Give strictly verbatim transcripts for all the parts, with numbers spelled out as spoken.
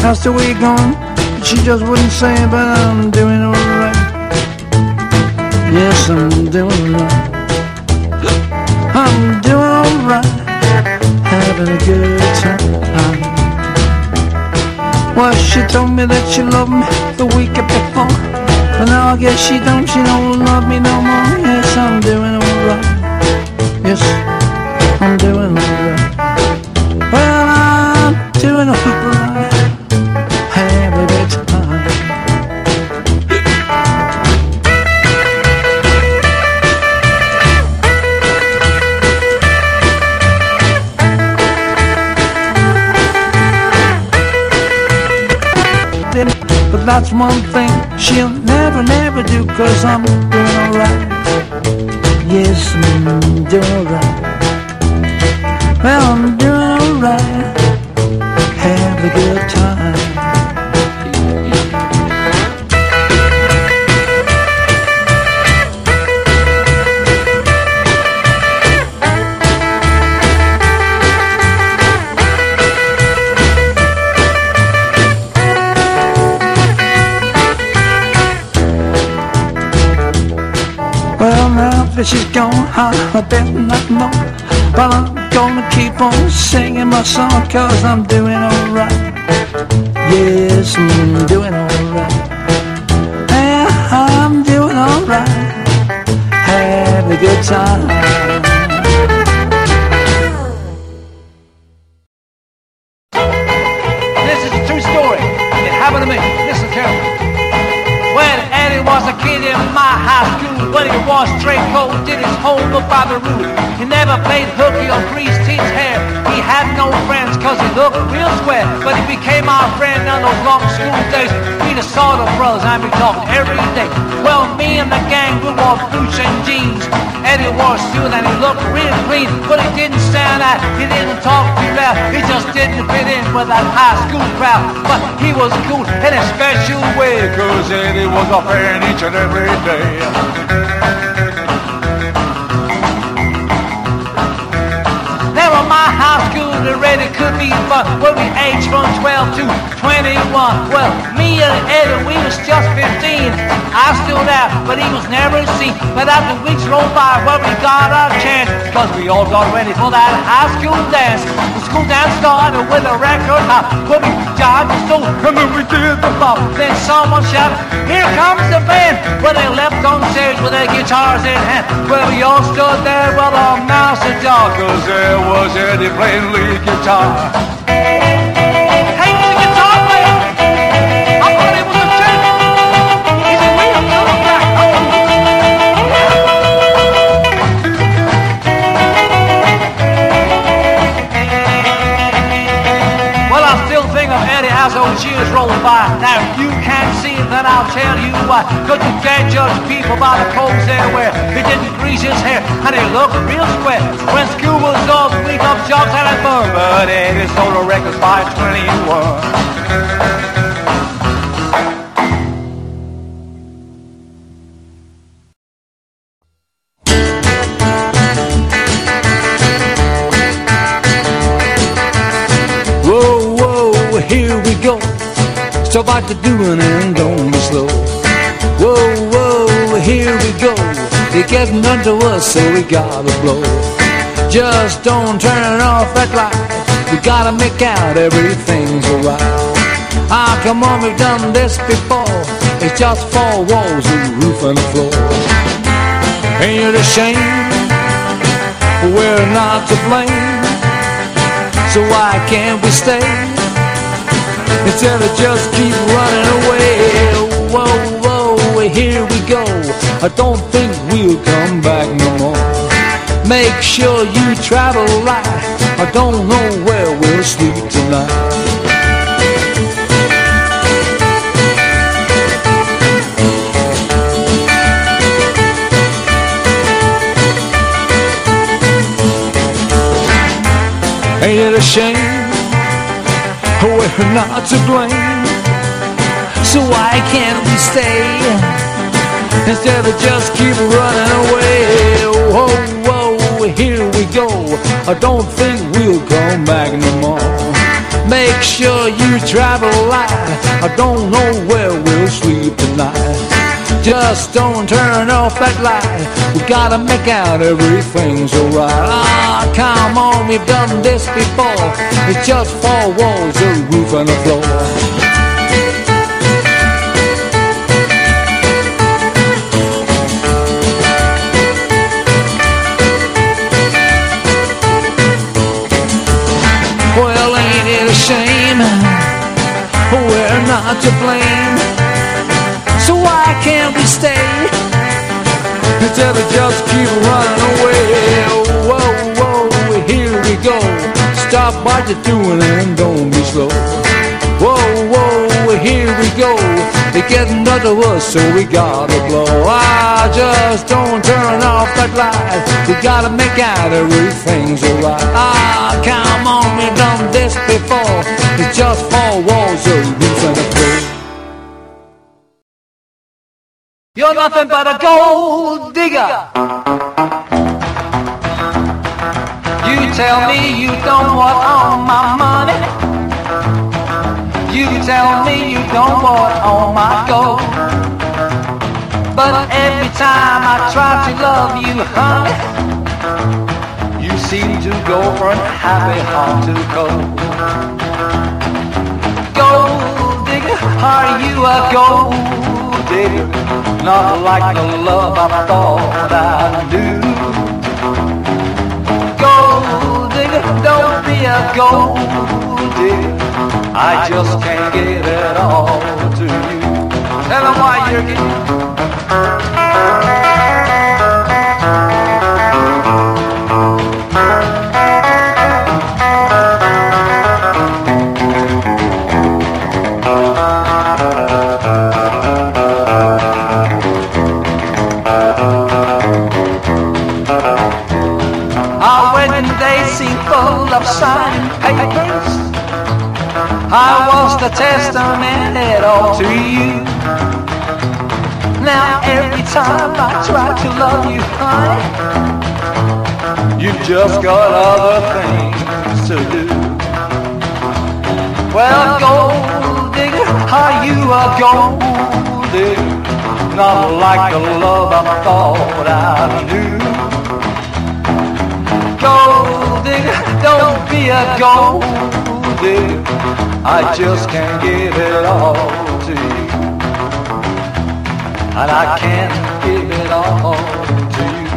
how's the week going? She just wouldn't say it, but I'm doing alright. Yes, I'm doing alright. I'm doing alright, having a good time. Well, she told me that she loved me the week before, but now I guess she don't, she don't love me no more. Yes, I'm doing alright. Yes, I'm doing alright. Well, I'm doing alright, having a good time. But that's one thing she'll never, never do, 'cause I'm doing alright. Yes, I'm doing alright. Well, I'm doing alright, have a good time. Well, now that she's gone, I better not know, but I'm gonna keep on singing my song, 'cause I'm doing alright. Yes, I'm doing alright. Yeah, I'm doing alright, have a good time. This is a true story. It happened to me. Listen carefully. When Eddie was a kid in my high school, when he wore straight coat, did his homework by the rule. He never played hooky or greased his hair. He had no friends 'cause he looked real square. But he became our friend on those long school days. We the sort of brothers and we talked every day. Well, me and the gang, we wore boots and jeans. Eddie wore a suit and he looked real clean. But he didn't stand out, he didn't talk too loud. He just didn't fit in with that high school crowd. But he was cool in a special way, 'cause Eddie was a friend each and every day. Never my high school, the ready could be fun. When we aged from twelve to twenty-one. Well, me and Eddie, we was just fifteen. I stood out, but he was never seen. But after weeks rolled by, well, we got our chance, 'cause we all got ready for that high school dance. The school dance started with a record hop. When we jogged the store, and then we did the bop. Then someone shouted, "Here comes the band!" Well, they left on stage with their guitars in hand. Well, we all stood there with our mouths ajar, 'cause there was Eddie playing lead guitar. Hey, the guitar player! I thought he was a jerk. He's a real good guy. Well, I still think of Eddie as those years roll by. Now, if you can't see it, then I'll tell you why. 'Cause you can't judge people by the clothes they wear. He didn't grease his hair, and he looked real square. When school was over, we got jobs and a fun. But Eddie sold the records by twenty-one. Whoa, whoa, here we go. Stop what you're doing and don't be slow. Whoa, whoa, here we go. They're getting under us, so we gotta blow. Just don't turn off that light. We gotta make out everything's alright. Ah, come on, we've done this before. It's just four walls, a roof and a floor. Ain't it a shame? We're not to blame. So why can't we stay instead of just keep running away? Whoa, whoa, here we go. I don't think we'll come back no more. Make sure you travel light. I don't know where we'll sleep tonight. Ain't it a shame? We're not to blame. So why can't we stay instead of just keep running away? Whoa, whoa, here we go. I don't think we'll come back no more. Make sure you travel light. I don't know where we'll sleep tonight. Just don't turn off that light. We gotta make out everything's alright. Ah, come on, we've done this before. It's just four walls, a roof and a floor. Well, ain't it a shame? We're not to blame. So why can't we stay instead of just keep running away? Whoa, whoa, here we go. Stop what you're doing and don't be slow. Whoa, whoa, here we go. They're getting under us, so we gotta blow. Ah, just don't turn off that light. We gotta make out everything's alright. Ah, come on, we've done this before. It's just four walls, a roof and a floor. You're nothing but a gold digger. You tell me you don't want all my money. You tell me you don't want all my gold. But every time I try to love you, honey, you seem to go from happy heart to cold. Gold digger, are you a gold digger? Not like the love I thought I knew. Gold digger, don't be a gold digger. I just can't get it all to you. Tell them why you're getting. Of signed papers, I was the testament all to you. Now every time I try to love you, honey, you've just got other things to do. Well, gold digger, are you a gold digger? Not like the love I thought I knew. Gold digger, don't be a gold digger. I just can't give it all to you. And I can't give it all to you.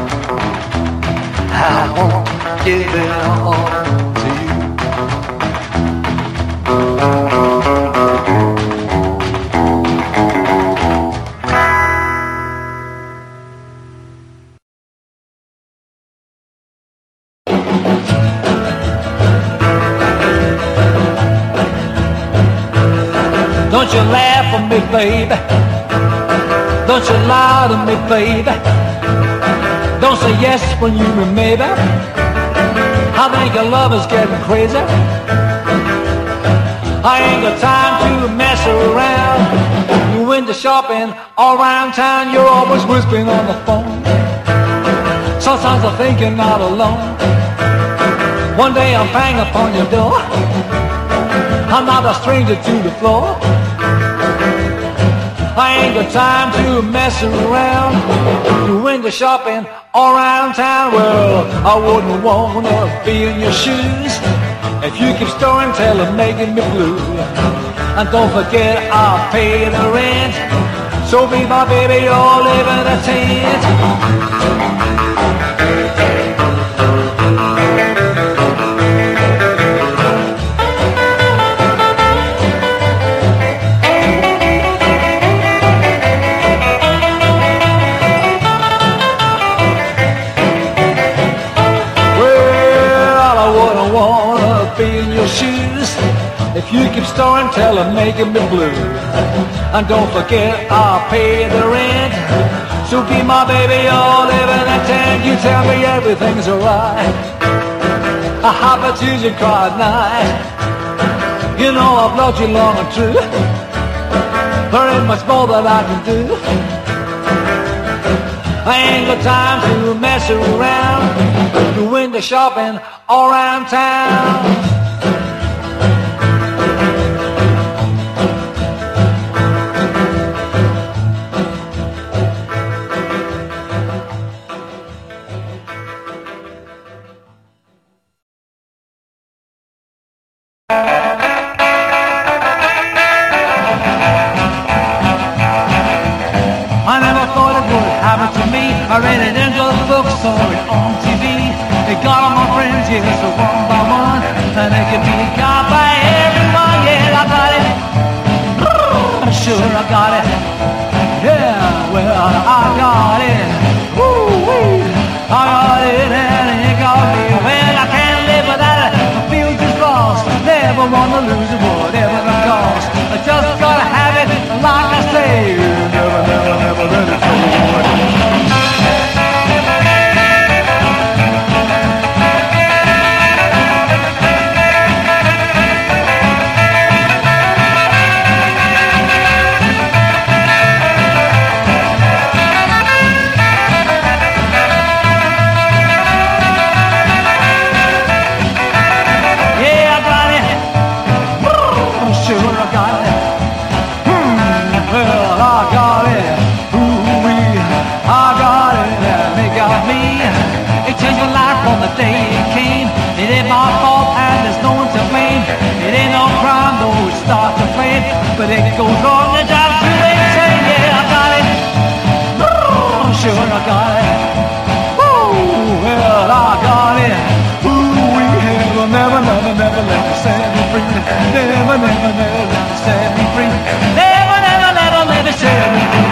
I won't give it all to you. Don't you laugh at me, baby. Don't you lie to me, baby. Don't say yes when you mean maybe. I think your love is getting crazy. I ain't got time to mess around. You went to shopping all around town. You're always whispering on the phone. Sometimes I think you're not alone. One day I'm banging upon your door. I'm not a stranger to the floor. I ain't got time to mess around. You went to shopping all around town. Well, I wouldn't wanna be in your shoes if you keep storing till and making me blue. And don't forget I'll pay the rent. So be my baby, you're living in a tent. If you keep storing till I'm making me blue. And don't forget I'll pay the rent. So be my baby, you're living in a tent. You tell me everything's alright. I have a Tuesday cry at night. You know I've loved you long and true. There ain't much more that I can do. I ain't got time to mess around. You went to shopping all around town. thought it would happen to me. I read it in the book, saw it on T V. It got all my friends, yes, so one by one, and it could be got by everyone. Yeah, I got it. Sure, I got it. Yeah, well, I got it. Woo-wee. I got it, and it got me. Well, I can't live without it. I feel just lost. Never want to lose it, whatever the cost. I just gotta have it, like I say. Never, never, never let it go. But it goes on the job too late, say, yeah, I got it. I'm sure I got it. Ooh, well, I got it. Ooh, we will never, never, never let me set me free. Never, never, never let me set me free. Never, never, never let me set me free.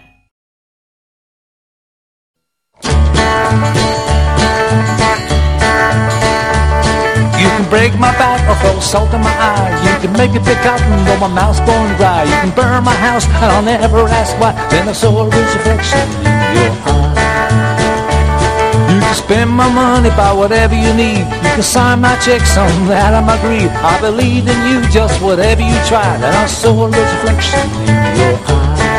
Break my back or throw salt in my eye. You can make it big cotton though my mouth's bone dry. You can burn my house and I'll never ask why. Then I saw a reflection in your eye. You can spend my money, buy whatever you need. You can sign my checks, on that I'm agreed. I believe in you, just whatever you try. Then I saw a reflection in your eye.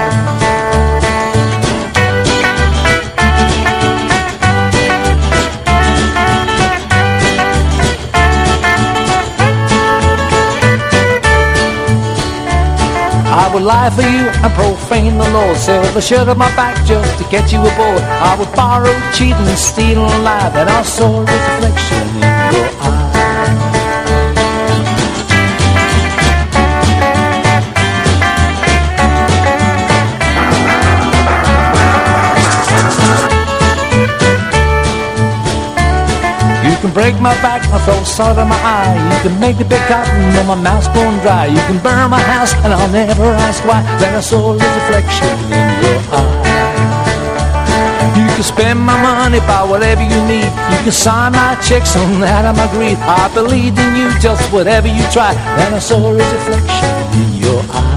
I would lie for you and profane the Lord. Sell the shirt on my back just to get you aboard. I would borrow, cheat and steal and lie. Then I saw a reflection in your eye. You can break my back and throw salt in my eye. You can make the big cotton when my mouth's bone dry. You can burn my house and I'll never ask why. Then I saw a reflection in your eye. You can spend my money, buy whatever you need. You can sign my checks, on that I'm agreed. I believed in you, just whatever you try. Then I saw a reflection in your eye.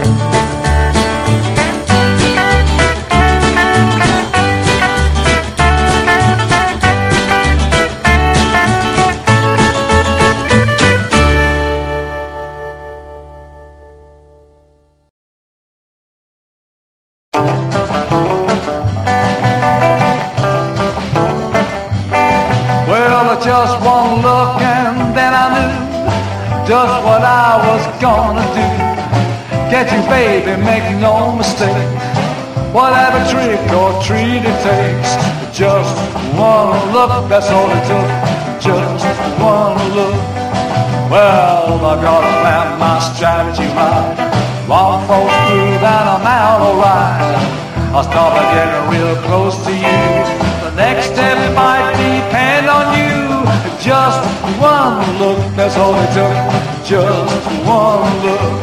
Just one look and then I knew just what I was gonna do. Get you, baby, make no mistake. Whatever trick or treat it takes. Just one look, that's all it took. Just one look. Well, I gotta plan my strategy right. One falls through, then I'm out alright. I'll start by getting real close to you. The next step might depend on you. Just one look, that's all it took. Just one look.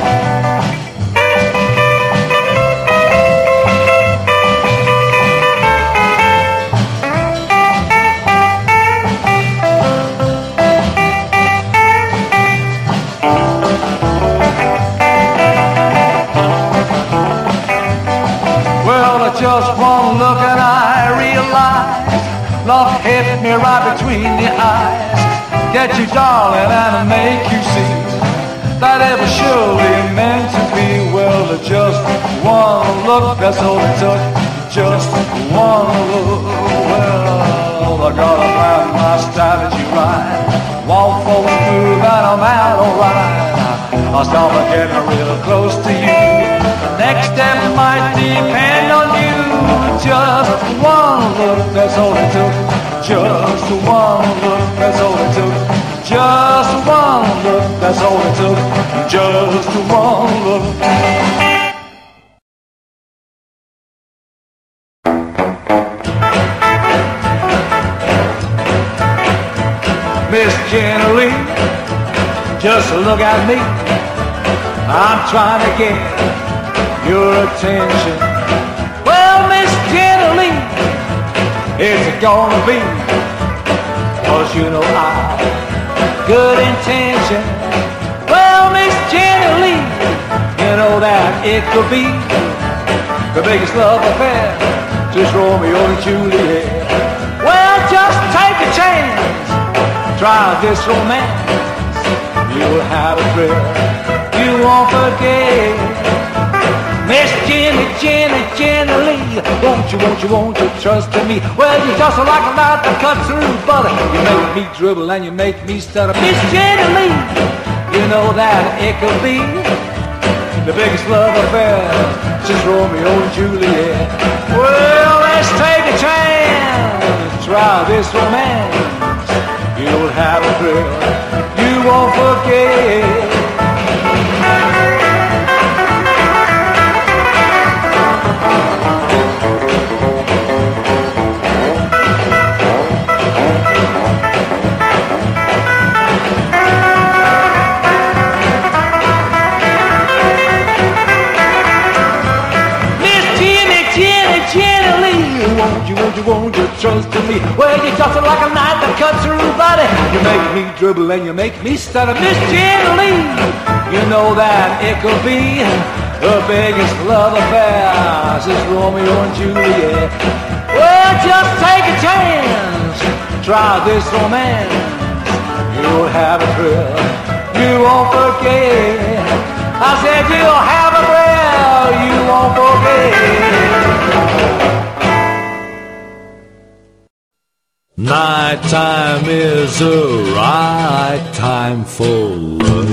Well, just one look and I realized love hit me right between the eyes. Get you, darling, and make you see that it was surely meant to be. Well, just one look, that's all it took. Just one look. Well, I gotta plan my strategy right. Won't fall through, but I'm out alright. I'll start by getting real close to you. The next step might depend on you. Just one look, that's all it took. Just one look, that's all it took. Just one look, that's all it took. Just one look. Jenny Lee, just look at me. I'm trying to get your attention. Well, Miss Jenny Lee, it's gonna be, 'cause you know I good intention. Well, Miss Jenny Lee, you know that it could be the biggest love affair, just Romeo and Juliet. Well, just take a chance, try this romance, you'll have a thrill you won't forget. Miss Jenny, Jenny, Jenny Lee, won't you, won't you, won't you trust in me? Well, you're just like a knife that cuts through butter. You make me dribble and you make me stutter. Miss Jenny Lee, you know that it could be the biggest love affair since Romeo and Juliet. Well, let's take a chance, try this romance, you'll have a thrill you won't forget. Won't you, won't you, won't you trust in me? Well, you're just like a knife that cuts through body. You make me dribble and you make me stutter. Miss Jenny Lee, you know that it could be the biggest love affair since Romeo and Juliet. Well, just take a chance, try this romance, you'll have a thrill you won't forget. I said you'll have a thrill you won't forget. Nighttime is the right time for love.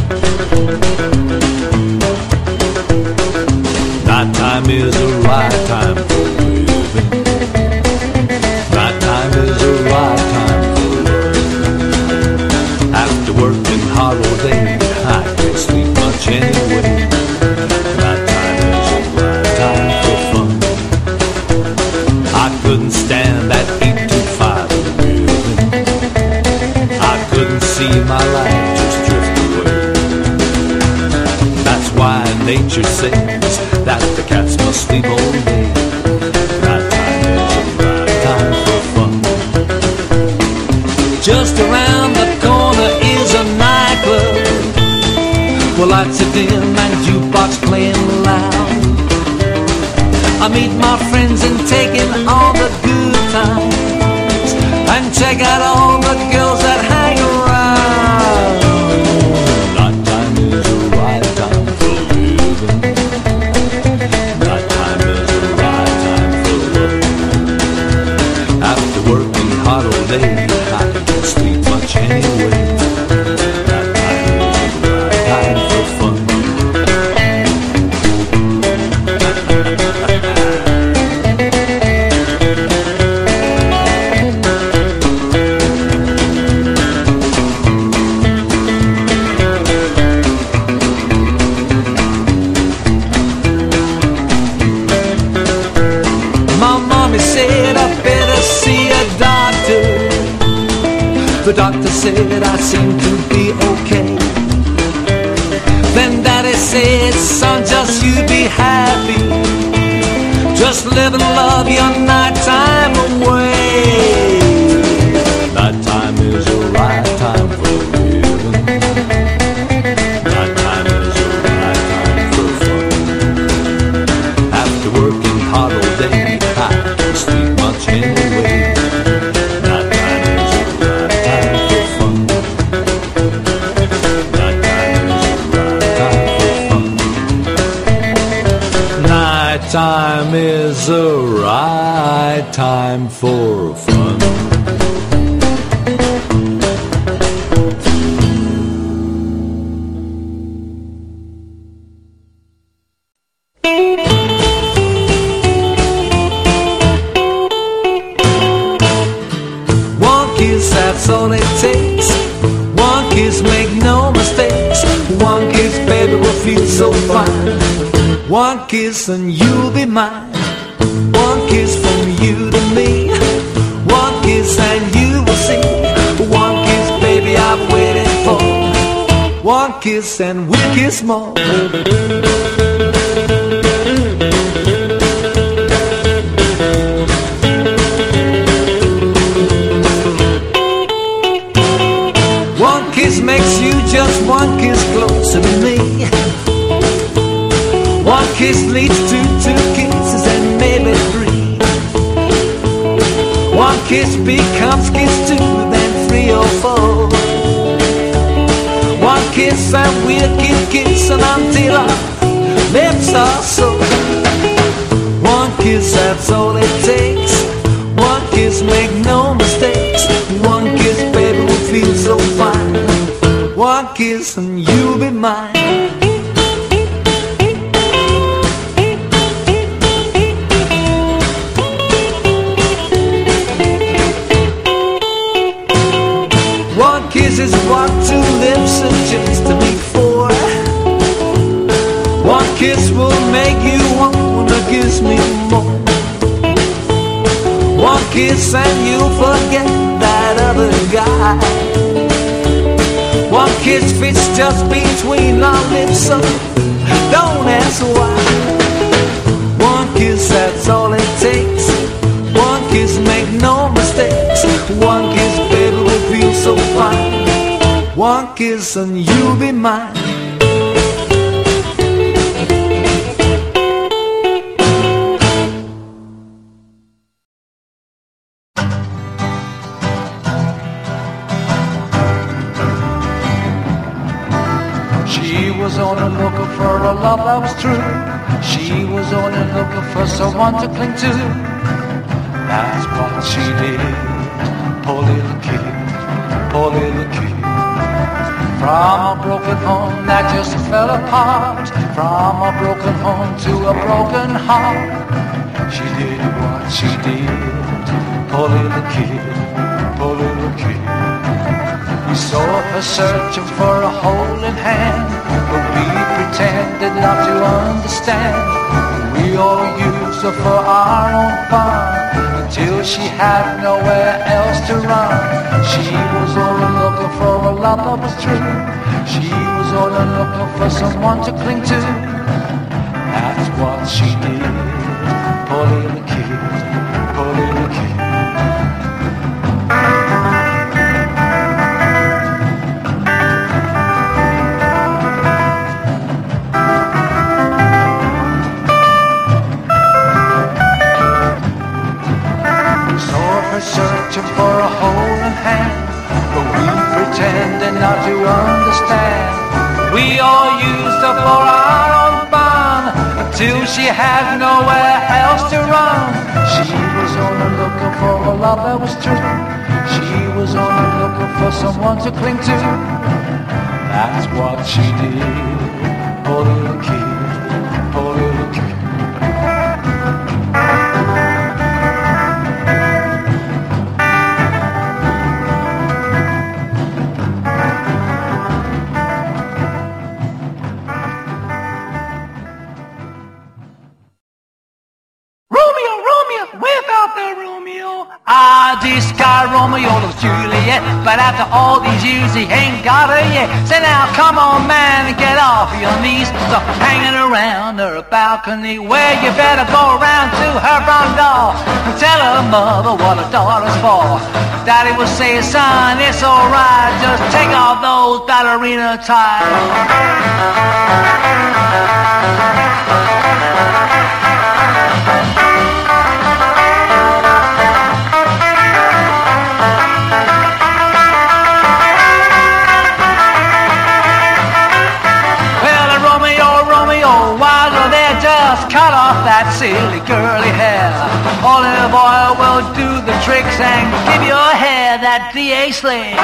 Nighttime is the right time for living. Nighttime is the right time for love. After working hard all day, I can't sleep much anyway. Nighttime is the right time for fun. I couldn't stand that eight to five living. I couldn't see my life just drift away. That's why nature says that the cats must sleep all day. Night time is the right time for fun. Just around the corner is a nightclub. Well, lights are dim and jukebox playing loud. I meet my friends and take in all the good times and check out all the girls that hang around. Nighttime is the right time for living. Nighttime is the right time for love. After working hard all day, I can't sleep much anyway. Nighttime is the right time for fun. The doctor said I seem to be okay. Then Daddy said, son, just you be happy. Just live and love your nighttime away. Nighttime is the right time for living. Nighttime is the right time for fun. After working hard all day, I can't sleep much anyway. Time is the right time for fun. One kiss, that's all it takes. One kiss, make no mistakes. One kiss, baby, will feel so fine. One kiss and you'll be mine. One kiss from you to me. One kiss and you will see. One kiss, baby, kiss and we'll kiss more. One kiss makes you just one kiss closer to me. One kiss leads to two kisses and maybe three. One kiss becomes kiss two, then three or four. One kiss and we'll keep kissing until our lips are sore. One kiss, that's all it takes. One kiss, make no mistakes. One kiss, baby, will feel so fine. One kiss and you'll be mine. One kiss is what two lips are just to be for. One kiss will make you wanna kiss me more. One kiss and you'll forget that other guy. One kiss fits just between our lips, so don't ask why. One kiss, that's all it takes. One kiss, make no mistakes. One kiss, baby, will feel so fine. One kiss and you'll be mine. She was on the lookout for a love that was true. She was on the lookout for someone to cling to. That's what she did. Poor little kid, poor little kid. From a broken home that just fell apart. From a broken home to a broken heart. She did what she did. Poor little kid, poor little kid. We saw her searching for a holding hand, but we pretended not to understand. We all used her for our own fun, until she had nowhere else to run. She was only looking for a love that was true. She was only looking for someone to cling to. That's what she did. Poor little kid, poor little kid. Searching for a holding hand, but we pretended not to understand. We all used her for our own fun, until she had nowhere else to run. She was only looking for a love that was true. She was only looking for someone to cling to. That's what she did. Poor little kid, poor little kid. Ah, this guy Romeo loves Juliet, but after all these years he ain't got her yet. So now come on man, get off your knees. Stop hanging around her balcony, where you better go around to her front door and tell her mother what her daughter's for. Daddy will say, son, it's alright, just take off those ballerina ties. Cut off that silly curly hair. Olive oil will do the tricks and give your hair that D A sling.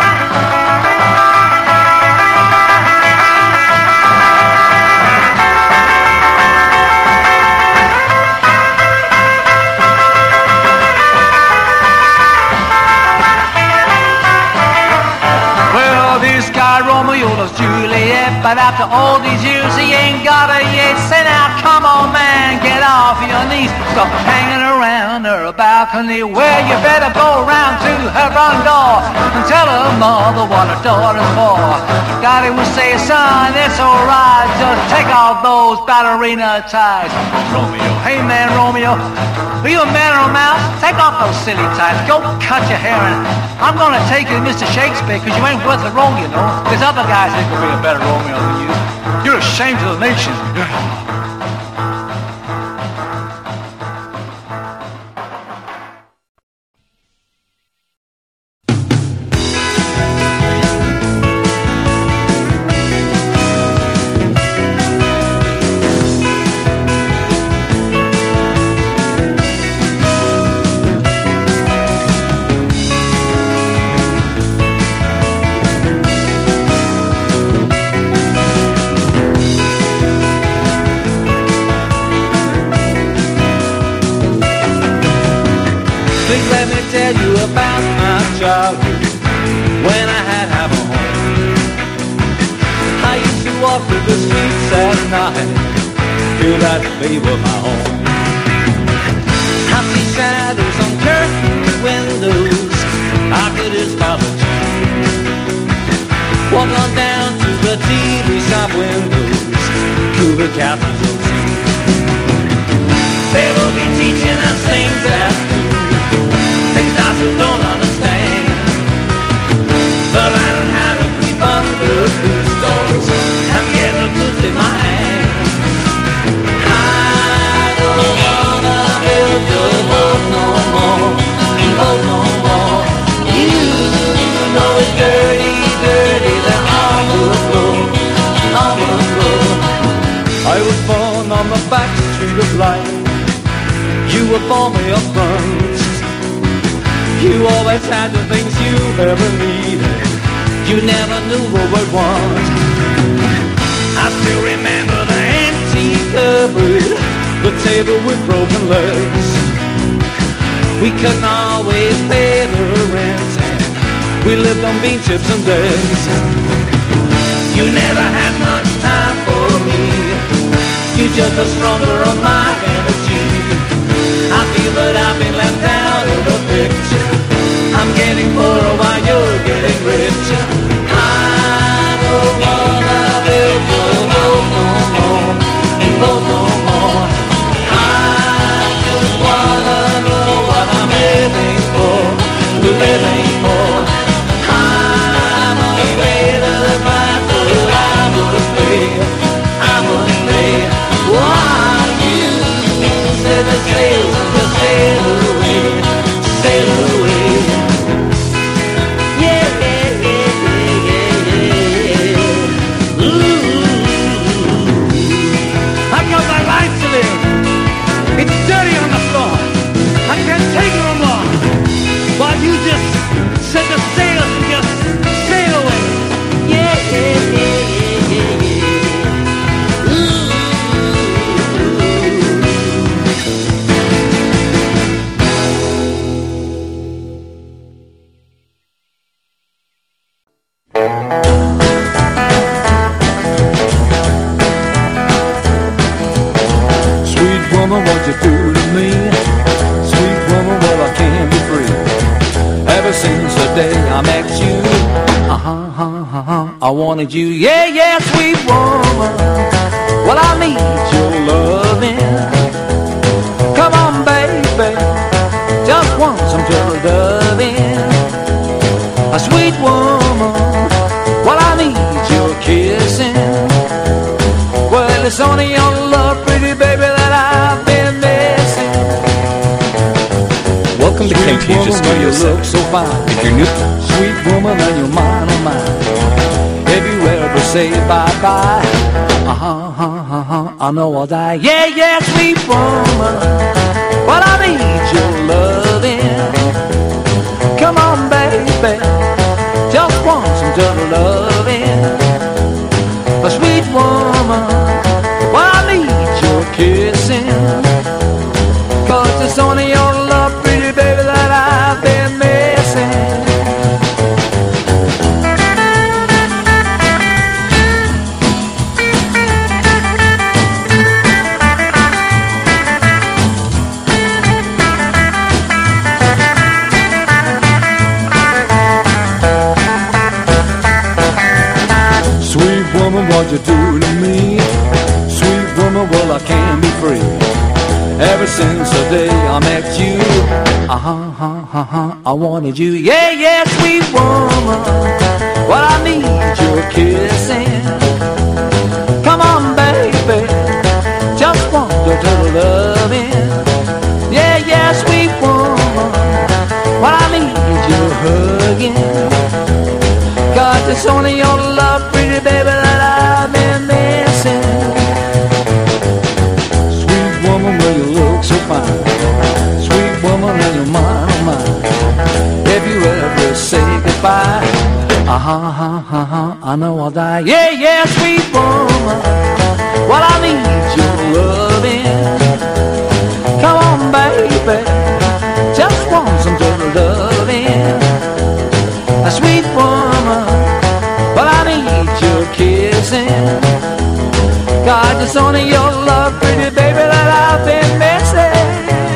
Well, this guy Romeo loves Juliet, but after all these years he ain't got her yet. Say now, come on man, get off your knees. Stop hanging around under a balcony where you better go round to her front door and tell her mother what her daughter's for. Daddy would say, son, it's alright, just take off those ballerina ties. Romeo, hey man, Romeo, are you a man or a mouse? Take off those silly ties, go cut your hair, and I'm gonna take you to Mister Shakespeare, because you ain't worth a role, you know. There's other guys that could be a better Romeo than you. You're a shame to the nation. Tell you about my childhood when I had half a home. I used to walk through the streets at night, feel that favor my home. I see shadows on curtains, windows, I could his father walk on down to the T V shop windows, cool the captains of tea. They will be teaching us things that things I still don't understand, but I learned how to creep under the stones and get a good in my hand. I don't wanna build your boat no more, boat no more. You know it's dirty, dirty, the overflow, overflow. I was born on the back street of life, you were born way up front. You always had the things you ever needed, you never knew what was want. I still remember the empty cupboard, the table with broken legs. We couldn't always pay the rent, we lived on bean chips and eggs. You never had much time for me, you just were stronger on my energy. I feel that I've been left out of the picture, I'm getting poorer while you're getting richer. I don't wanna build your boat no more, boat no more. I just wanna know what I'm living for, living for. I'm afraid of the fight, but I must pay, I must pay. While you said the sails just sail away, sail away. Set the sails and just sail away. Yeah, yeah, yeah, yeah, yeah, yeah. Ooh. Sweet woman, what you do to me? Sweet woman, well I can't be free. Ever since the day I met you, uh-huh, uh-huh, uh-huh, I wanted you, yeah, yeah, sweet woman. Well, I need your loving. Come on, baby, just want some turtle doving. A sweet woman, well, I need your kissing. Well, it's only your love, pretty baby, that I've been missing. Welcome to Contagious Studio seven. So fine. If you're new, sweet woman, and you're mine, oh mine. If you ever say bye-bye, uh-huh, uh-huh, uh-huh, I know I'll die. Yeah, yeah, sweet woman, well, I need your loving. Come on, baby, just want some turtle loving. A sweet woman, well, I need your kissing. 'Cause it's only your love, pretty baby, that I've been missing. what you do to me. Sweet woman, well, I can't be free. Ever since the day I met you, uh-huh, uh-huh, uh-huh, I wanted you. Yeah, yeah, sweet woman, well, I need your kissing. Come on, baby, just want a little loving. Yeah, yeah, sweet woman, well, I need your hugging. God, it's only your love, pretty baby, that I've been missing. Sweet woman, well, you look so fine. Sweet woman, and you're mine, oh mine. If you ever say goodbye, uh-huh, uh-huh, uh-huh, I know I'll die. Yeah, yeah, sweet woman, well, I need your loving. Come on, baby, just want some good loving. A sweet woman, well, I need your kissing. God, it's only your love, pretty baby, that I've been missing.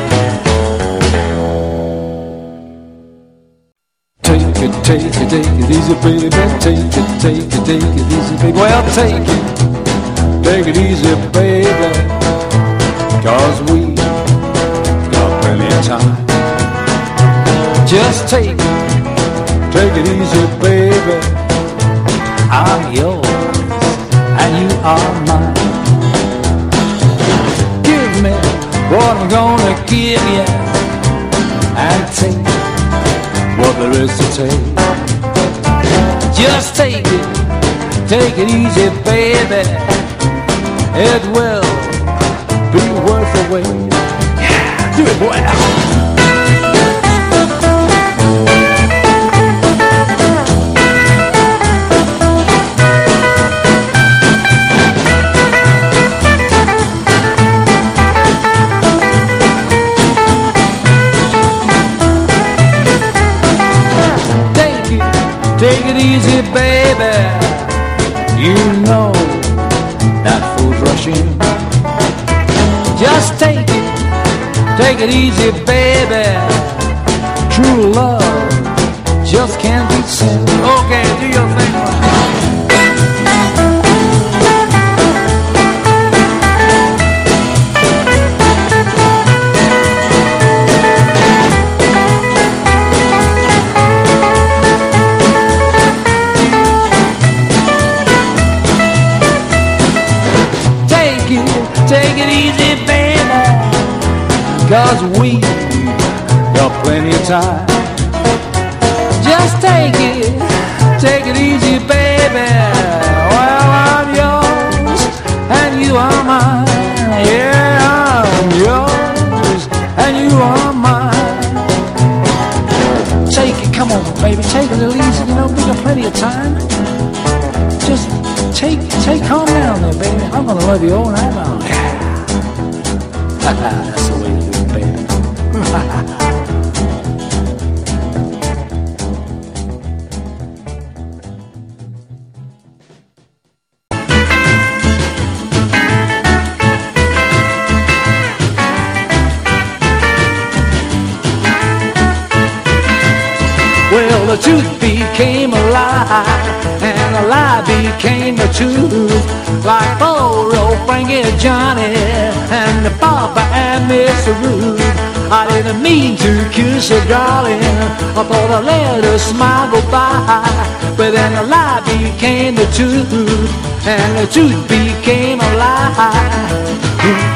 Take it, take it, take it easy, baby. Take it, take it, take it easy, baby. Well, take it, take it easy, baby. Cause we got plenty of time. Just take it. Take it easy, baby. I'm yours, and you are mine. Give me what I'm gonna give you, and take what there is to take. Just take it, take it easy, baby. It will be worth the wait. Yeah, do it, boy. Take it easy, baby. You know that fool's rushing. Just take it, take it easy, baby. True love just can't be seen. Okay, do your thing. Take it easy, baby, cause we got plenty of time. Just take it, take it easy, baby. Well, I'm yours, and you are mine. Yeah, I'm yours, and you are mine. Take it, come on, baby, take it a little easy, you know, we got plenty of time. Just take, take, calm down there, baby. I'm gonna love you all night long. That's the way to do it, baby. Well, the truth became a lie, and a lie became the truth. Like poor old Frankie and Johnny, and the Papa and Mister Ruth. I didn't mean to kiss her, darling. I thought I let her smile go by. But then a lie became the truth, and the truth became a lie.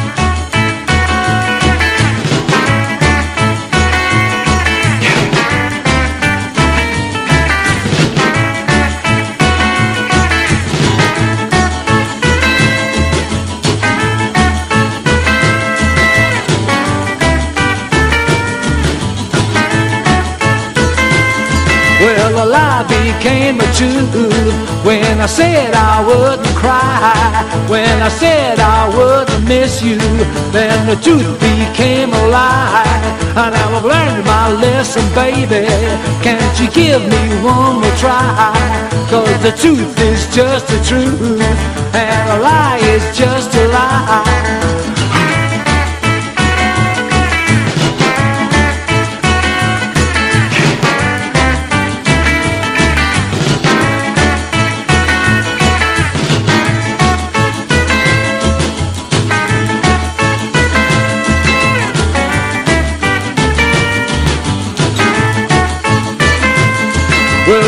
Well, a lie became a truth when I said I wouldn't cry, when I said I wouldn't miss you, then the truth became a lie. And now I've learned my lesson, baby. Can't you give me one more try? Cause the truth is just the truth, and a lie is just a lie.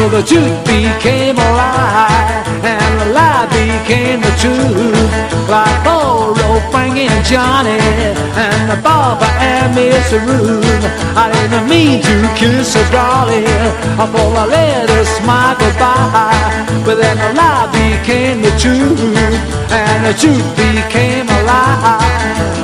So the truth became a lie, and the lie became the truth. Like Poro, Frankie, and Johnny, and the Barbara and Mister Ruth. I didn't mean to kiss her, darling, for I let her smile goodbye. But then the lie became the truth, and the truth became a lie.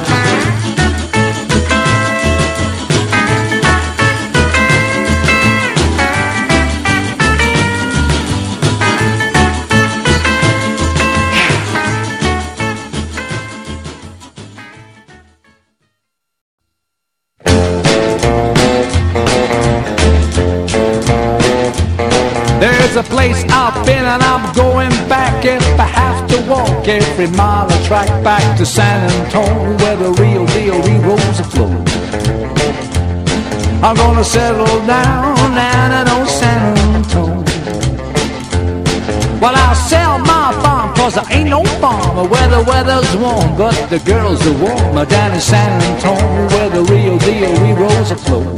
There's a place I've been and I'm going back if I have to walk every mile of track back to San Antonio where the real deal heroes are flowing. I'm gonna settle down down in old San Antonio. Well, I'll sell my farm cause there ain't no farm where the weather's warm, but the girls are warm down in San Antonio where the real deal heroes are flowing.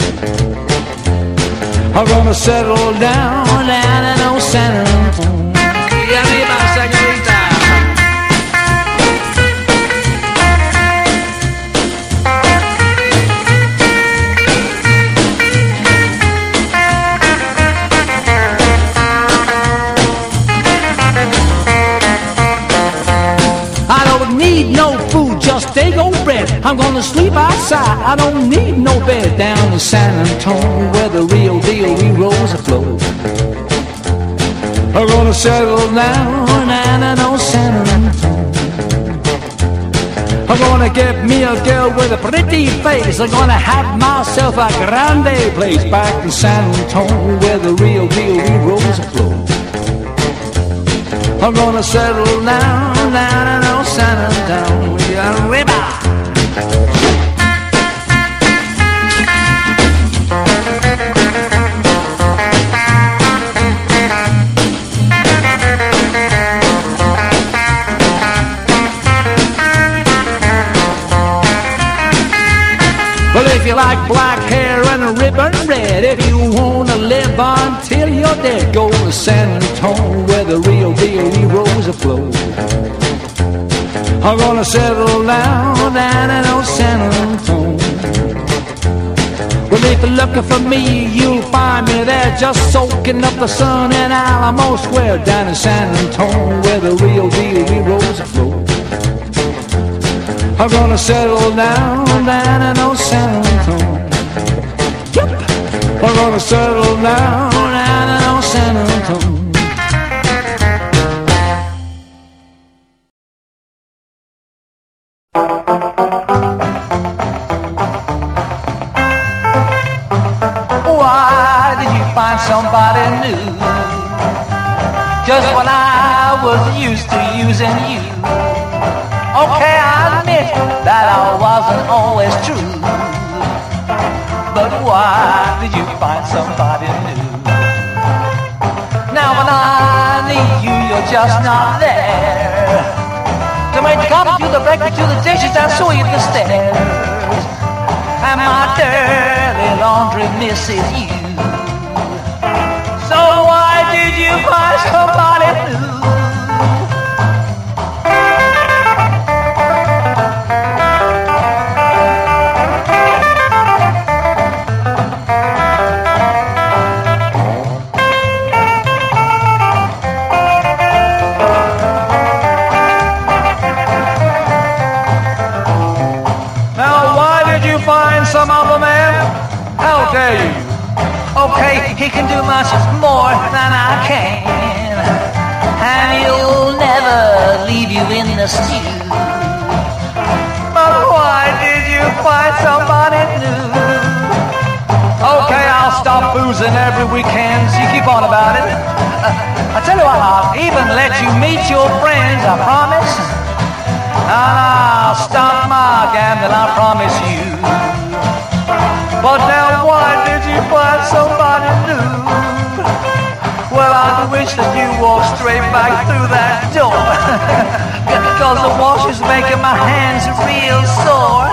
I'm gonna settle down, down in old San Antonio. You got me about a second time. I don't need no food, just egg old bread. I'm gonna sleep outside, I don't need no bed down in San Antonio where the real deal heroes are flowing. I'm gonna settle down down in old San Antonio. I'm gonna get me a girl with a pretty face. I'm gonna have myself a grande place back in San Antonio where the real deal heroes are flowing. I'm gonna settle down down in old San Antonio. Arriba! Well, if you like black hair and a ribbon red, if you wanna live until you're dead, go to San Antonio where the real deal heroes are flowing. I'm gonna settle down down in old San Antonio. Well, if you're looking for me, you'll find me there, just soaking up the sun in Alamo Square down in San Antonio where the real deal heroes are flowing. I'm gonna settle down, down in old San Antonio. Yep. I'm gonna settle down, down in old San Antonio. Why did you find somebody new? Just when I was used to using you. Okay, I admit that I wasn't always true. But why did you find somebody new? Now when I need you, you're just not there. To make the coffee, to the breakfast, to the dishes, and sweep the stairs. And my dirty laundry misses you. So why did you find somebody new? Some other man? How dare you? Okay, he can do much more than I can, and he'll never leave you in the stew. But why did you find somebody new? Okay, I'll stop boozing every weekend, so you keep on about it. Uh, I tell you what, I'll even let you meet your friends, I promise. And I'll stop my gambling, I promise you. But now why did you find somebody new? Well, I wish that you walked straight back through that door. Because the wash is making my hands real sore.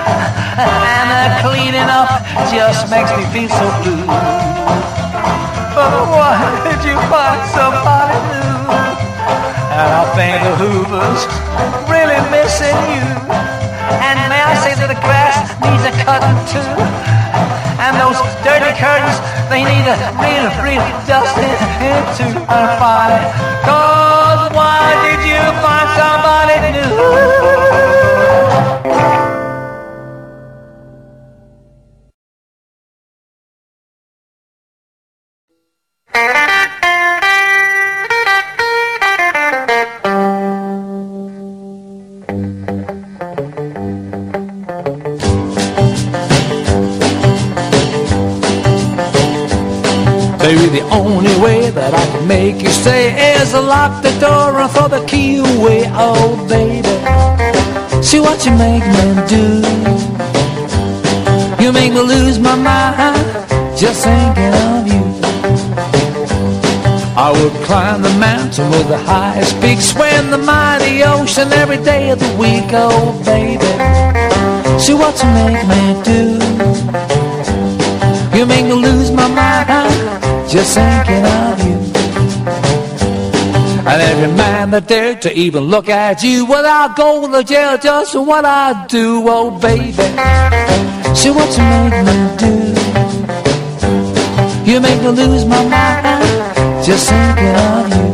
And the cleaning up just makes me feel so blue. but why did you find somebody new? And I think the Hoovers really missing you. And may I say that the grass needs a cutting too? And those dirty curtains, they need a real, real dusting into and fine. Cause why did you find somebody new? Baby, the only way that I can make you stay is to lock the door and throw the key away. Oh, baby, see what you make me do. You make me lose my mind just thinking of you. I would climb the mountain with the highest peak, swim the mighty ocean every day of the week. Oh, baby, see what you make me do. You make me lose my mind just thinking of you. And every man that dared to even look at you, well, I'll go to jail just for what I do. Oh, baby, see what you make me do. You make me lose my mind just thinking of you.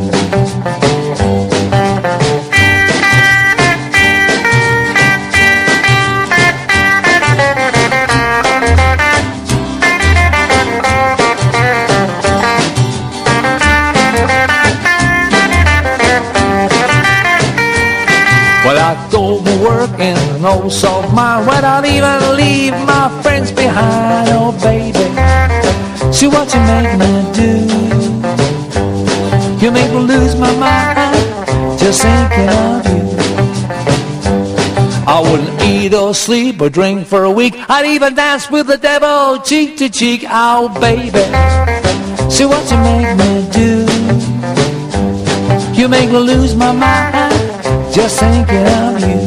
Well, I go to work in an old soft mine where I'll even leave my friends behind. Oh, baby, see what you make me do. You make me lose my mind just thinking of you. I wouldn't eat or sleep or drink for a week. I'd even dance with the devil cheek to cheek. Oh, baby, see what you make me do. You make me lose my mind just thinking of you.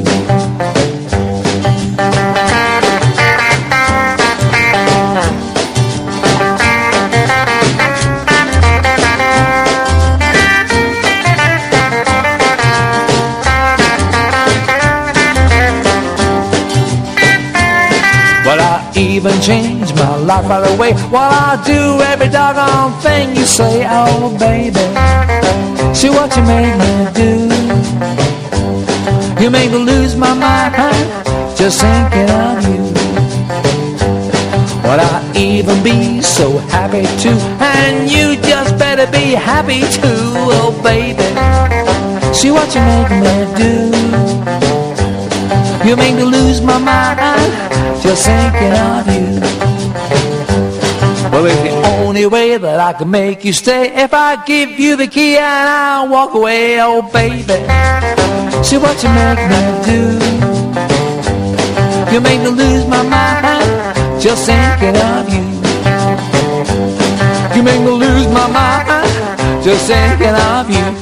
Well, I even change my life right away. While I do every doggone thing you say. Oh, baby, see what you make me do. You make me lose my mind just thinking of you. Well, I even be so happy too, and you just better be happy too. Oh, baby, see what you make me do. You make me lose my mind just thinking of you. Well, it's the only way that I can make you stay if I give you the key and I walk away. Oh, baby, see what you make me do. You make me lose my mind just thinking of you. You make me lose my mind just thinking of you.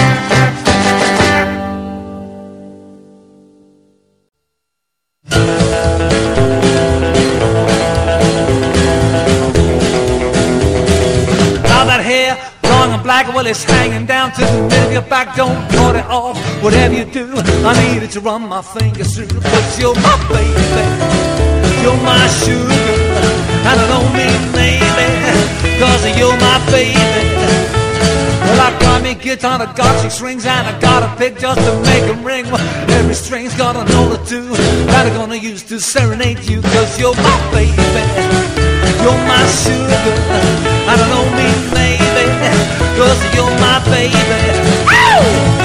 Well, it's hanging down to the middle of your back. Don't cut it off, whatever you do. I needed to run my fingers through, cause you're my baby, you're my sugar. And I don't mean maybe, cause you're my baby. Well, I got me guitar, I got six strings, and I got a pick just to make them ring. Well, every string's got a note or two that I'm gonna use to serenade you. Cause you're my baby, you're my sugar. And I don't mean maybe, cause you're my baby. Ow!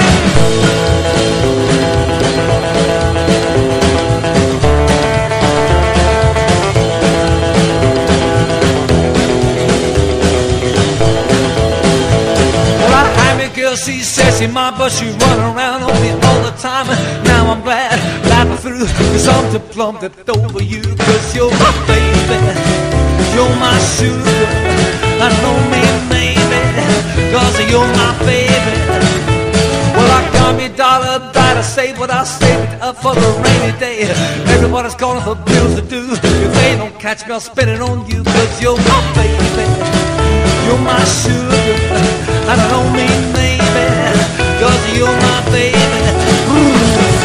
Well, I had me girl, she says she mine, but she run around on me all the time. Now I'm glad, laughing through, cause I'm the plum that over you. Cause you're my baby, you're my sugar. I don't mean maybe, cause you're my baby. Well, I got me dollar that I save, but I'll save it up for the rainy day. Everybody's calling for bills to do. If they don't catch me, I'll spend it on you. Cause you're my baby, you're my sugar, and I don't mean maybe, 'cause you're my baby. Ooh.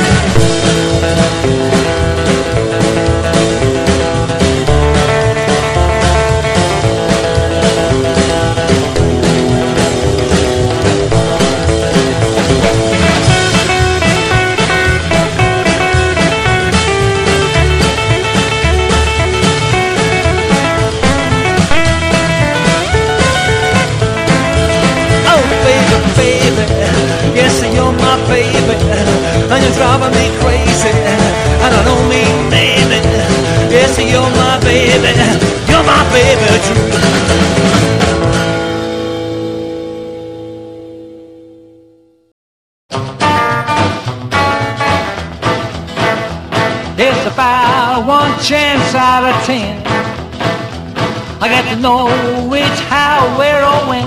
Yes, you're my baby, and you're driving me crazy, and I don't mean maybe. Yes, you're my baby, you're my baby true. It's about one chance out of ten I got to know which, how, where, or when.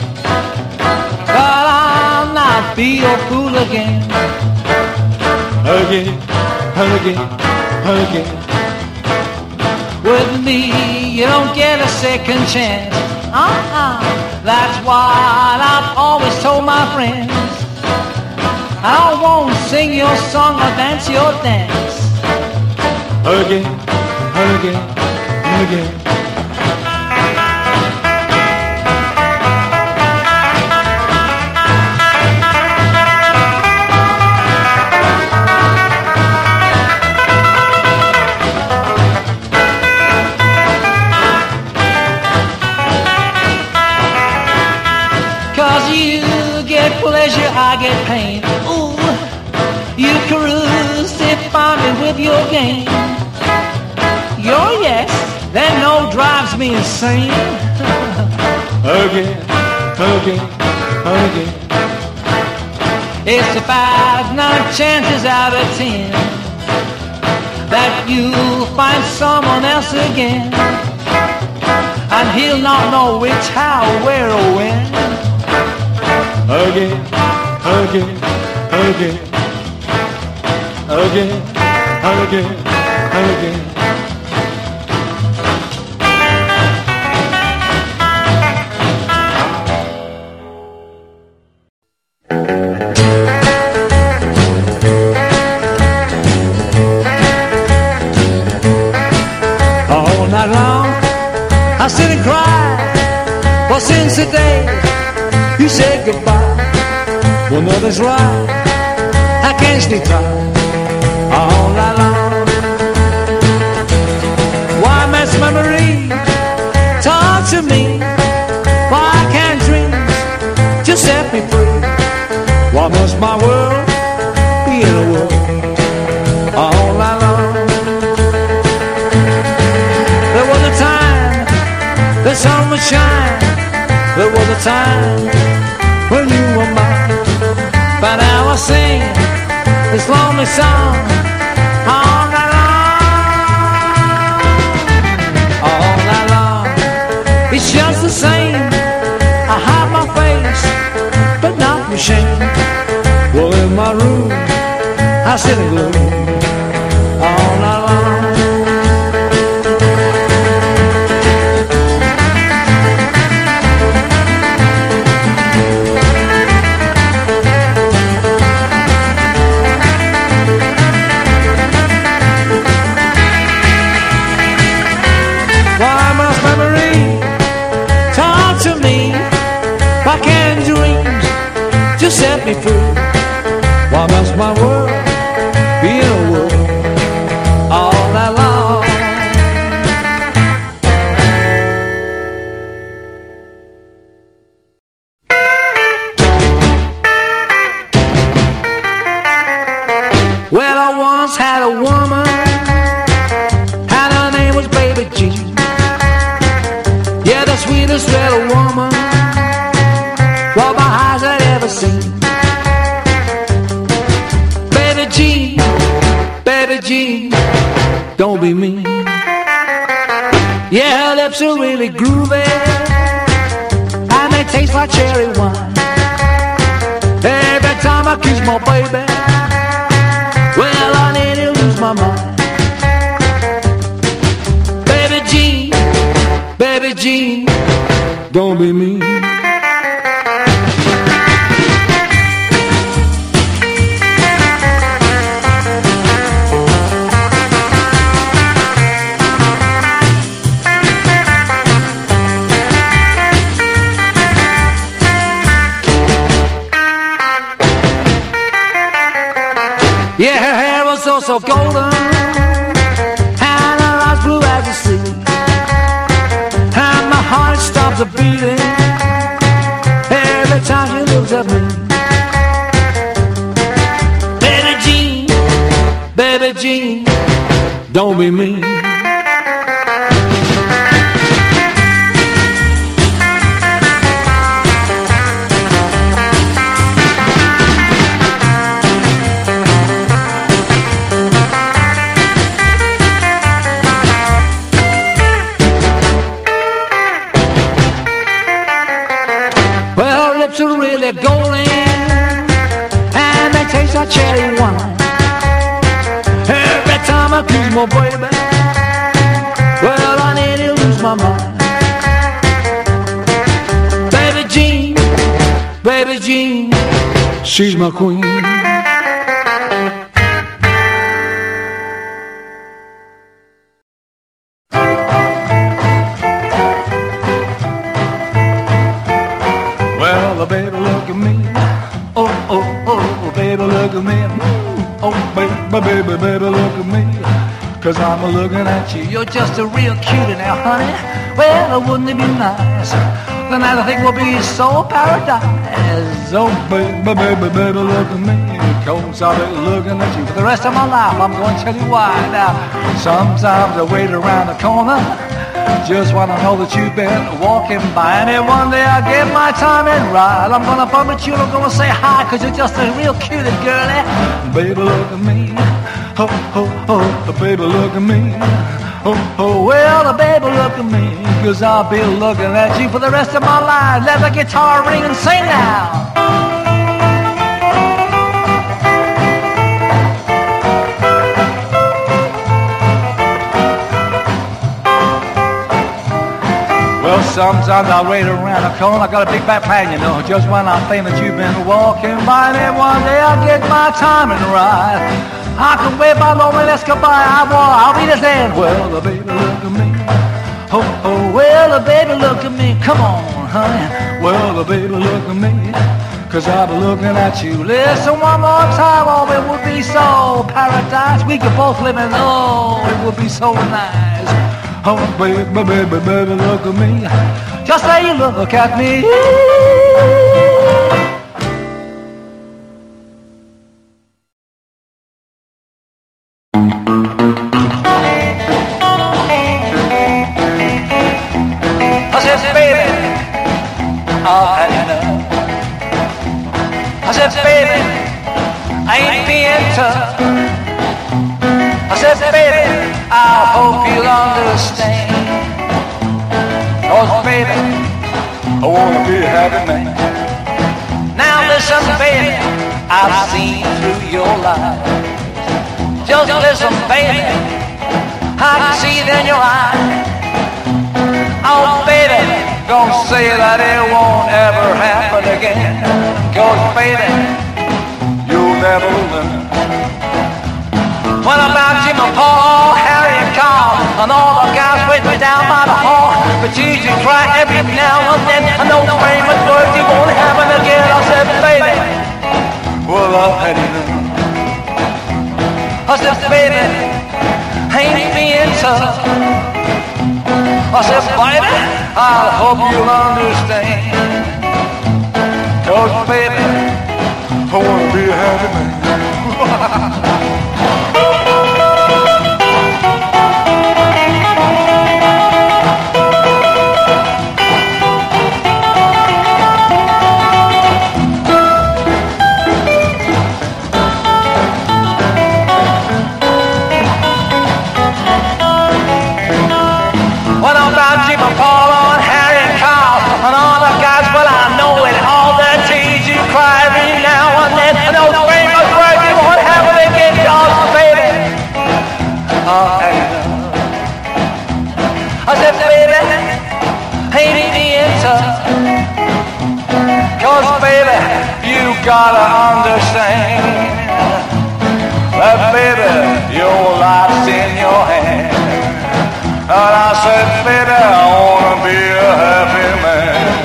But I'll not be a fool again. Again, again, again. With me, you don't get a second chance. Uh-uh. That's what I've always told my friends. I won't sing your song or dance your dance. Again, again, again. Pleasure, I get pain. Ooh, you cruise defy me with your game. Your yes, that no drives me insane. Again, again, again. It's about nine chances out of ten that you'll find someone else again, and he'll not know which, how, where, or when. Again, again, again, again, again, again. All night long, I sit and cry. Well, since the day you said goodbye, well, nothing's right. I can't sleep tight all night long. Why must memory torture me? Why can't dreams just set me free? Why must my world be in a world all night long? There was a time the sun would shine. There was a time when you were mine. But now I sing this lonely song all night long. All night long, it's just the same. I hide my face, but not my shame. Well, in my room, I sit and gloom all night long. Set me free. Why must my world be in a world all night long? Well, I once had a woman, and her name was Baby Jean. Yeah, the sweetest little woman what my eyes had ever seen. Baby Jean, Baby Jean, don't be mean. Yeah, her lips are really groovy, and they taste like cherry wine. Every time I kiss my baby, well, I nearly lose my mind. Baby Jean, Baby Jean, don't be mean. Yeah, her hair was so, so golden, and her eyes blue as the sea, and my heart stops a beating every time she looks at me. Baby Jean, baby Jean, don't be mean. are really golden, and they taste like cherry wine. Every time I kiss my baby, well, I nearly lose my mind. Baby Jean, baby Jean, she's my queen. Well, baby, look at me. Oh, oh, oh, baby, look at me. Oh, baby, baby, baby, look at me. Cause I'm a-looking at you. You're just a real cutie now, honey. Well, wouldn't it be nice? The night I think will be so paradise. Oh, baby, baby, baby, look at me. Cause I'll be looking at you for the rest of my life. I'm going to tell you why. Now, sometimes I wait around the corner, just wanna know that you've been walking by. And then one day I get my timing right, I'm gonna bump at you and I'm gonna say hi, cause you're just a real cutie girlie. Baby, look at me. Oh, oh, oh, baby, look at me. Oh, oh, well, baby, look at me. Cause I'll be looking at you for the rest of my life. Let the guitar ring and sing now. Well, sometimes I wait around the corner. I got a big back plan, you know, just when I think that you've been walking by. And then one day I get my timing right, I can wave my loneliness goodbye. I want, I'll be the same. Well, the baby, look at me. Oh, oh, well, the baby, look at me. Come on, honey. Well, the baby, look at me. Cause I'll be looking at you. Listen one more time, oh, it would be so paradise. We could both live in, oh, it would be so nice. Oh, baby, baby, baby, look at me. Just say you look at me. I said, baby, I've had enough. I said, baby, I ain't being tough. I said, baby, I hope you'll understand. Cause baby, I wanna be a happy man. Now listen, baby, I've seen through your life. Just listen, baby, I can see it in your eyes. Oh, baby, don't say that it won't ever happen again. Cause baby, you'll never learn. What about Jim and Paul, Harry and Carl, and all the guys waiting down by the hall? But you just cry every now and then, and those famous words you won't happen again. I said, baby, well, I've had enough. I said, baby, ain't being tough. I said, baby, I hope you'll understand. Cause baby, I wanna be a happy man. What about Jim and Paul and Harry and Carl and all the guys? Well, I know it. All their tears you cry every now and then. And those famous words you won't have it again, cause baby, I've had enough. I said, baby, ain't being tough. gotta understand that, baby, your life's in your hand. And I said, baby, I wanna be a happy man.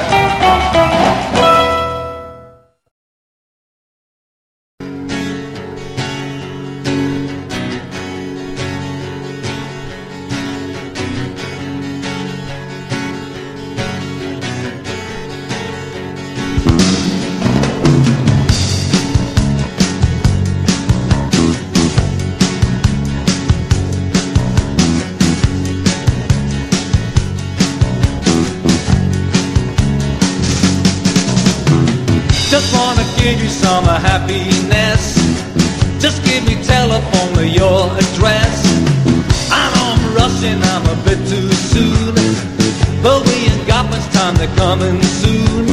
Just wanna give you some happiness. Just give me telephone or your address. I know I'm rushing, I'm a bit too soon, but we ain't got much time, they're coming soon.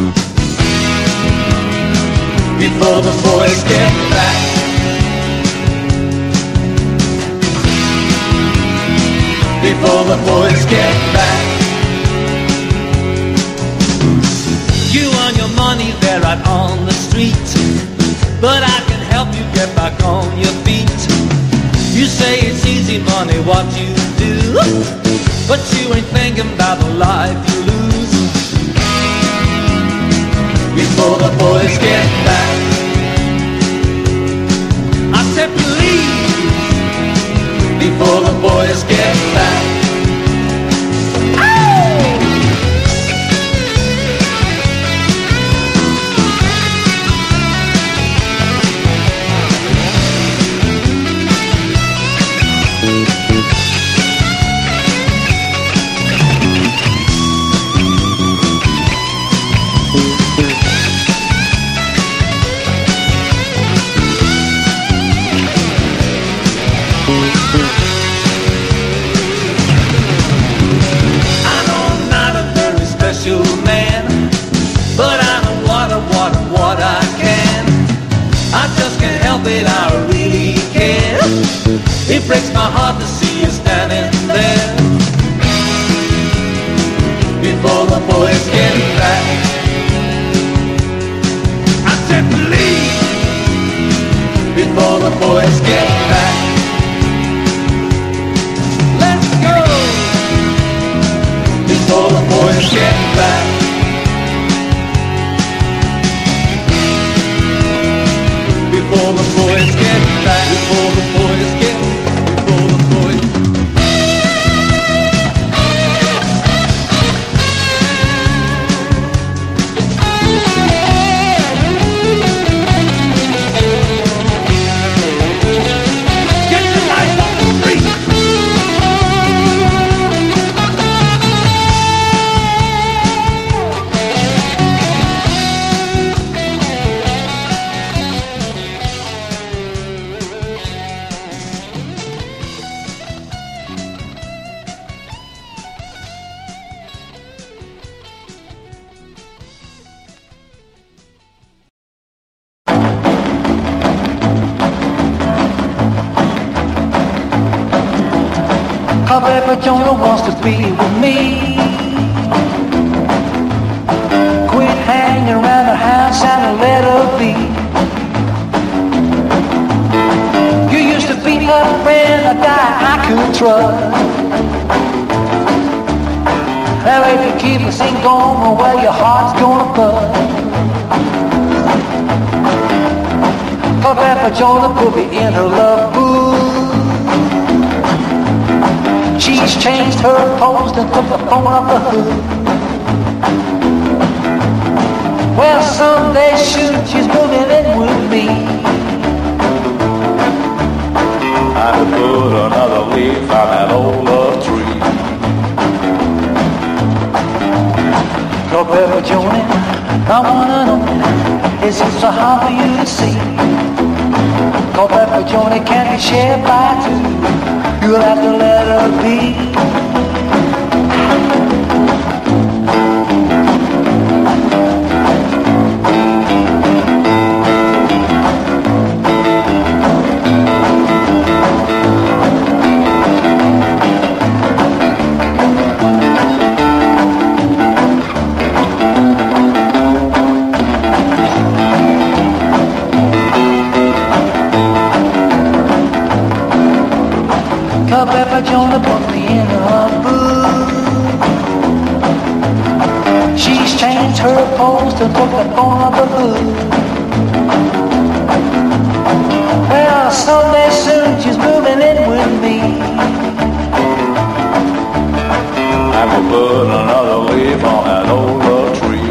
Before the boys get back, before the boys get back. You and your money, they're right on the street, but I can help you get back on your feet. You say it's easy money what you do, but you ain't thinking about the life you lose. Before the boys get back, I said please, before the boys get back. It breaks my heart to see you standing there. Before the boys get back, I said please, before the boys get back. Let's go, before the boys get back. Before the boys get back, before the boys get back. Papa Jonah wants to be with me. Quit hanging around the house and let her be. You used to be her friend, a guy I could trust. Now if you keep this thing going, well your heart's gonna bust. Papa Jonah put me in her love booth. She's changed her post and took the phone off the hook. Well, someday soon she's moving in with me. I could put another leaf on that old love tree. Go Pepper Jonah, I wanna know, is it so hard for you to see? Go Pepper Jonah can't be shared by two. You'll have to let her be. her a post and took the corner of the hood. Well, someday soon she's moving in with me. I'm gonna put another leaf on that old love tree.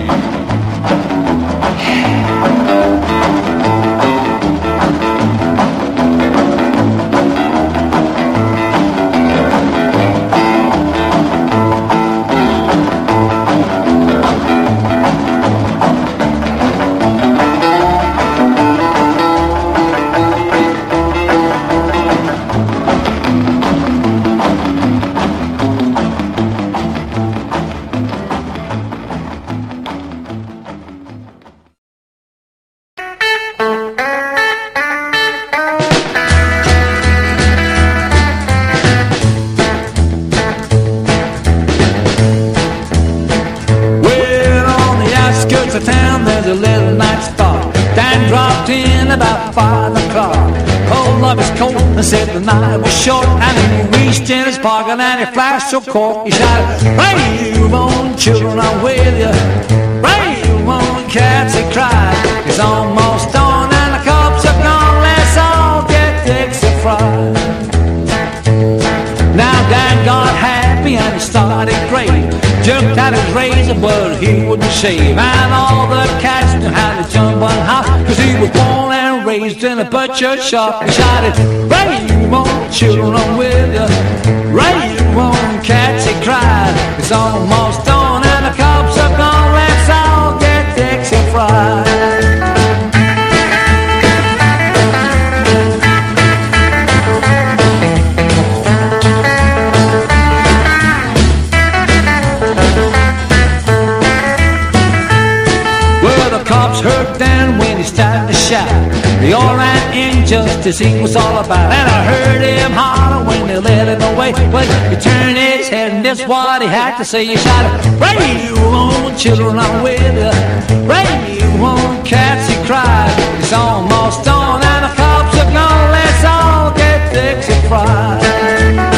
Said the night was short and he reached in his pocket and he flashed so cold. He shouted, brave on children, I'm with you. Brave on cats, he cried. It's almost dawn and the cops are gone. Let's all get Dixie fried. Now Dan got happy and he started great. Jerked out his razor but he wouldn't shave. And all the cats knew how to jump on house, cause he was born and raised in a butcher shop. He shouted, brave on children, I'm with you. Brave on cats, he cried. It's almost dawn and the cops are gone. Let's all get Dixie fried. Cops heard Dan when he started to shout. They all ran in just as he was all about. And I heard him holler when they led him away. But he turned his head and that's what he had to say. He shouted, brave on children, I'm with you. Brave on cats, he cried. It's almost dawn and the cops are gone. Let's all get Dixie fried.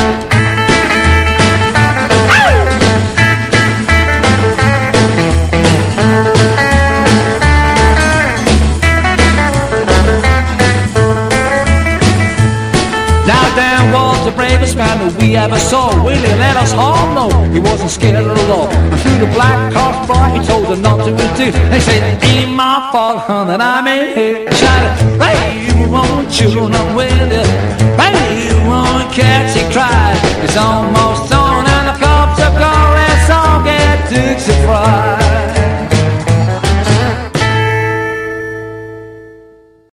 The bravest man that we ever saw. Willie let us all know he wasn't scared of the law. And through the black cross bar he told them not to do. They said it ain't my fault, huh, that I'm in here. He shouted, brave on children, I'm with you. Brave on cats, he cried. It's almost dawn and the cops are gone. Let's all get Dixie fried.